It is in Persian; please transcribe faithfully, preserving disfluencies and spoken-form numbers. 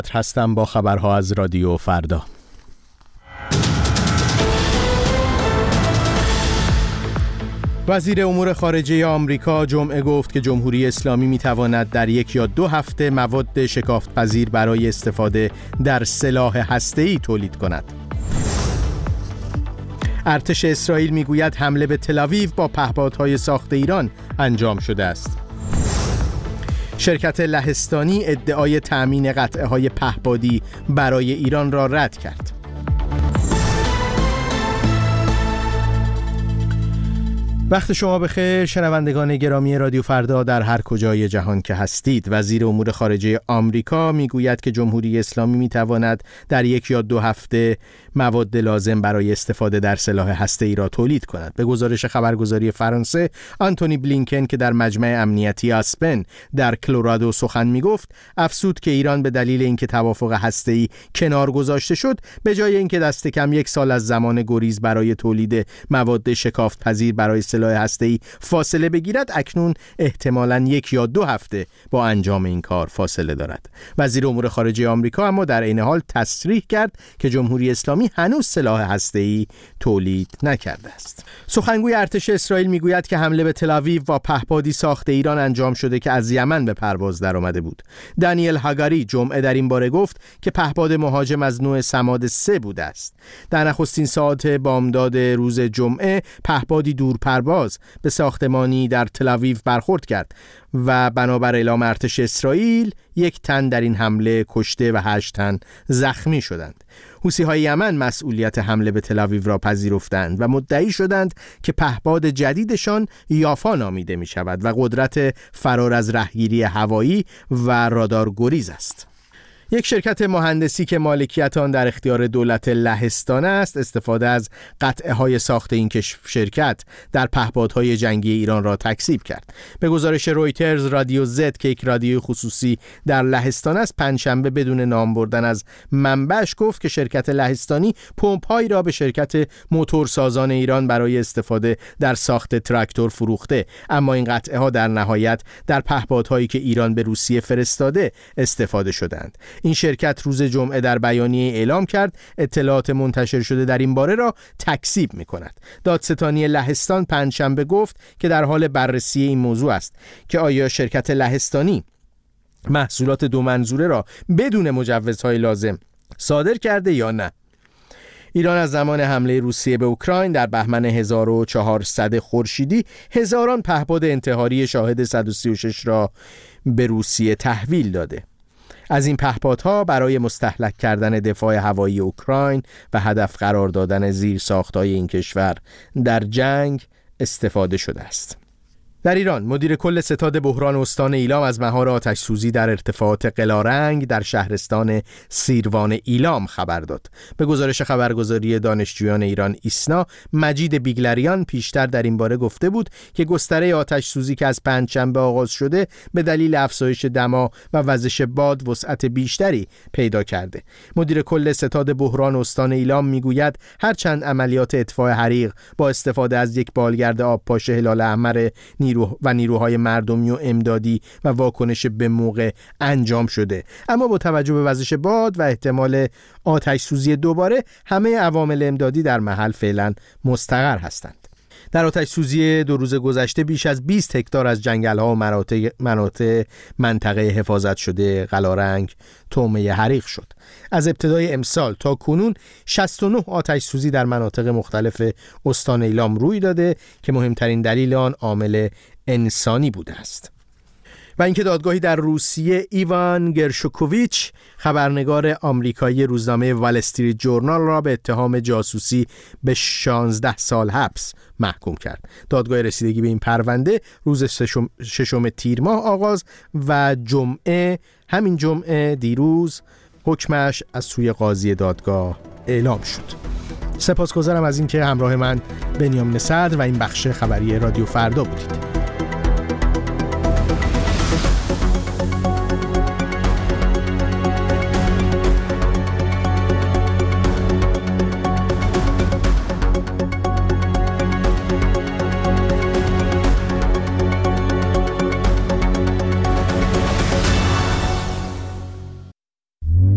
هستم با خبرها از رادیو فردا. وزیر امور خارجه آمریکا جمعه گفت که جمهوری اسلامی میتواند در یک یا دو هفته مواد شکافت‌پذیر برای استفاده در سلاح هسته‌ای تولید کند. ارتش اسرائیل میگوید حمله به تل‌آویو با پهپادهای ساخت ایران انجام شده است. شرکت لهستانی ادعای تأمین قطعه‌های پهپادی برای ایران را رد کرد. وقت شما بخیر شنوندگان گرامی رادیو فردا در هر کجای جهان که هستید. وزیر امور خارجه آمریکا میگوید که جمهوری اسلامی میتواند در یک یا دو هفته مواد لازم برای استفاده در سلاح هسته‌ای را تولید کند. به گزارش خبرگزاری فرانسه، آنتونی بلینکن که در مجمع امنیتی آسپن در کلرادو سخن میگفت، افزود که ایران به دلیل اینکه توافق هسته‌ای کنار گذاشته شد، به جای اینکه دست کم یک سال از زمان گریز برای تولید مواد شکافت‌پذیر برای سلاح هسته‌ای فاصله بگیرد، اکنون احتمالاً یک یا دو هفته با انجام این کار فاصله دارد. وزیر امور خارجه آمریکا اما در عین حال تصریح کرد که جمهوری اسلامی هنوز سلاح هسته‌ای تولید نکرده است. سخنگوی ارتش اسرائیل میگوید که حمله به تل‌آویو با پهپادی ساخت ایران انجام شده که از یمن به پرواز درآمده بود. دانیل هاگاری جمعه در این باره گفت که پهپاد مهاجم از نوع سماد سه بوده است. در نخستین ساعات بامداد روز جمعه پهپادی دور پرواز به ساختمانی در تل‌آویو برخورد کرد و بنابر اعلام ارتش اسرائیل یک تن در این حمله کشته و هشت تن زخمی شدند. حوثی‌های یمن مسئولیت حمله به تل‌آویو را پذیرفتند و مدعی شدند که پهپاد جدیدشان یافا نامیده می شود و قدرت فرار از رهگیری هوایی و رادار گریز است. یک شرکت مهندسی که مالکیت آن در اختیار دولت لهستان است، استفاده از قطعه‌های ساخت این شرکت در پهپادهای جنگی ایران را تکذیب کرد. به گزارش رویترز، رادیو زد که یک رادیوی خصوصی در لهستان است، پنجشنبه بدون نام بردن از منبعش گفت که شرکت لهستانی پمپ‌هایی را به شرکت موتورسازان ایران برای استفاده در ساخت تراکتور فروخته، اما این قطعه‌ها در نهایت در پهپادهایی که ایران به روسیه فرستاده استفاده شدند. این شرکت روز جمعه در بیانیه اعلام کرد اطلاعات منتشر شده در این باره را تکذیب می‌کند. دادستانی لهستان پنجشنبه گفت که در حال بررسی این موضوع است که آیا شرکت لهستانی محصولات دو منظوره را بدون مجوزهای لازم صادر کرده یا نه. ایران از زمان حمله روسیه به اوکراین در بهمن هزار و چهارصد خورشیدی هزاران پهپاد انتحاری شاهد صد و سی و شش را به روسیه تحویل داده. از این پهپادها برای مستهلک کردن دفاع هوایی اوکراین و هدف قرار دادن زیرساخت‌های این کشور در جنگ استفاده شده است. در ایران مدیر کل ستاد بحران استان ایلام از مهار آتش سوزی در ارتفاعات قلارنگ در شهرستان سیروان ایلام خبر داد. به گزارش خبرگزاری دانشجویان ایران ایسنا، مجید بیگلریان پیشتر در این باره گفته بود که گستره آتش سوزی که از پنجشنبه آغاز شده به دلیل افزایش دما و وزش باد وسعت بیشتری پیدا کرده. مدیر کل ستاد بحران استان ایلام میگوید هرچند عملیات اطفاء حریق با استفاده از یک بالگرد آبپاش هلال احمر نیرو و نیروهای مردمی و امدادی و واکنش به موقع انجام شده، اما با توجه به وزش باد و احتمال آتش سوزی دوباره همه عوامل امدادی در محل فعلا مستقر هستند. در آتش سوزی دو روز گذشته بیش از بیست هکتار از جنگل‌ها و مناطق مناطق منطقه حفاظت شده قلارنگ طعمه حریق شد. از ابتدای امسال تا کنون شصت و نه آتش سوزی در مناطق مختلف استان ایلام روی داده که مهمترین دلیل آن عامل انسانی بوده است. و اینکه دادگاهی در روسیه ایوان گرشوکوویچ، خبرنگار آمریکایی روزنامه وال استریت جورنال را به اتهام جاسوسی به شانزده سال حبس محکوم کرد. دادگاه رسیدگی به این پرونده روز ششم, ششم تیر ماه آغاز و جمعه همین جمعه دیروز حکمش از سوی قاضی دادگاه اعلام شد. سپاسگزارم از اینکه همراه من بنیامین صدر و این بخش خبری رادیو فردا بودید.